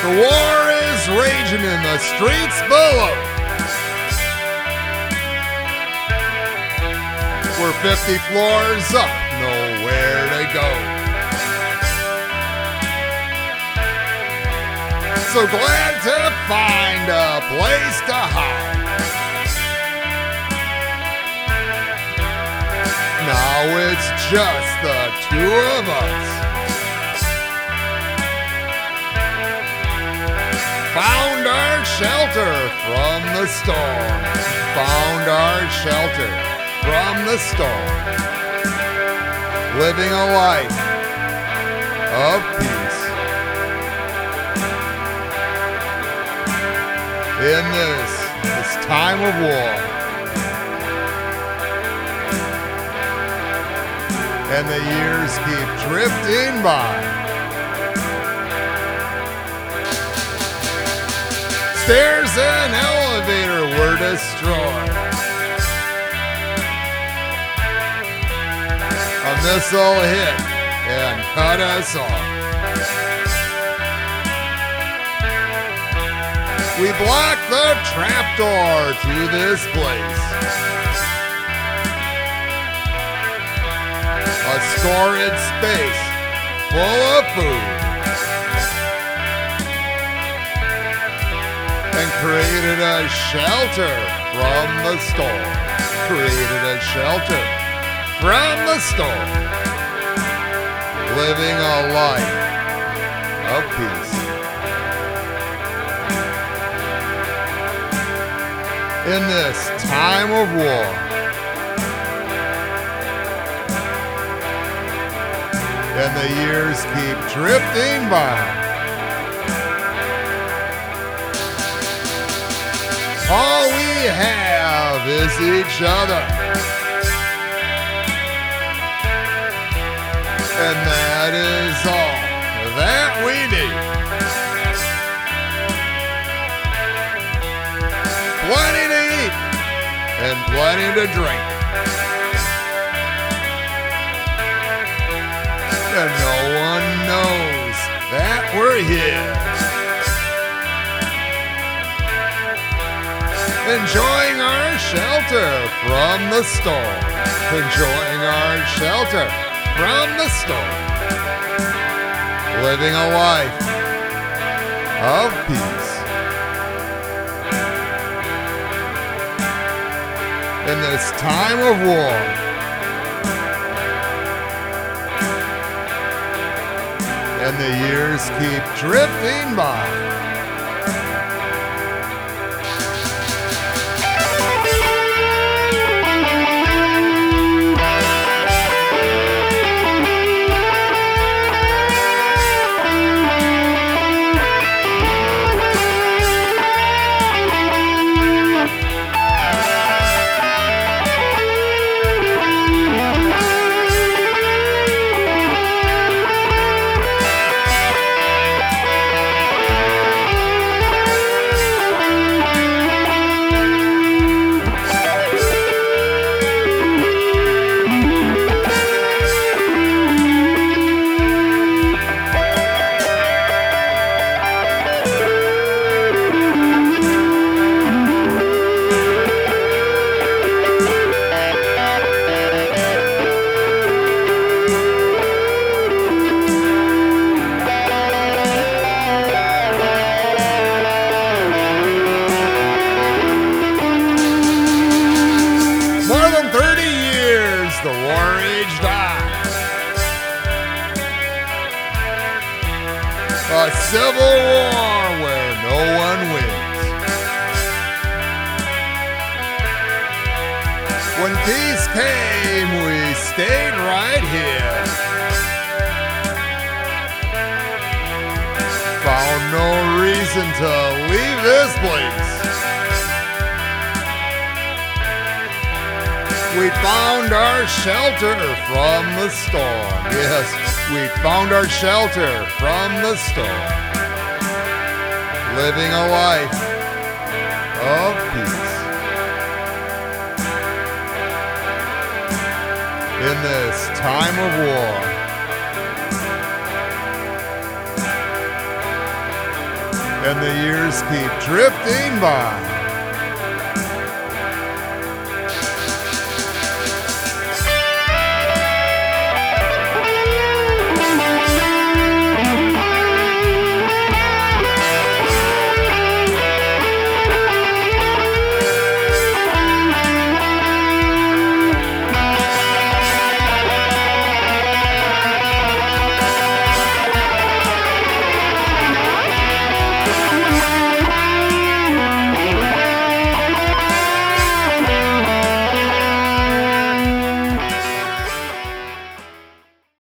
The war is raging in the streets below. We're 50 floors up, nowhere to go. So glad to find a place to hide. Now it's just the two of us. Found our shelter from the storm. Found our shelter from the storm. Living a life of peace. In this time of war. And the years keep drifting by. Stairs and elevator were destroyed. A missile hit and cut us off. We blocked the trapdoor to this place. A storage space full of food. And created a shelter from the storm. Created a shelter from the storm. Living a life of peace. In this time of war. And the years keep drifting by. All we have is each other. And that is all that we need. Plenty to eat and plenty to drink. And no one knows that we're here. Enjoying our shelter from the storm. Enjoying our shelter from the storm. Living a life of peace. In this time of war. And the years keep drifting by. The war raged on. A civil war where no one wins. When peace came, we stayed right here. Found no reason to leave this place. We found our shelter from the storm. Yes, we found our shelter from the storm. Living a life of peace. In this time of war. and the years keep drifting by.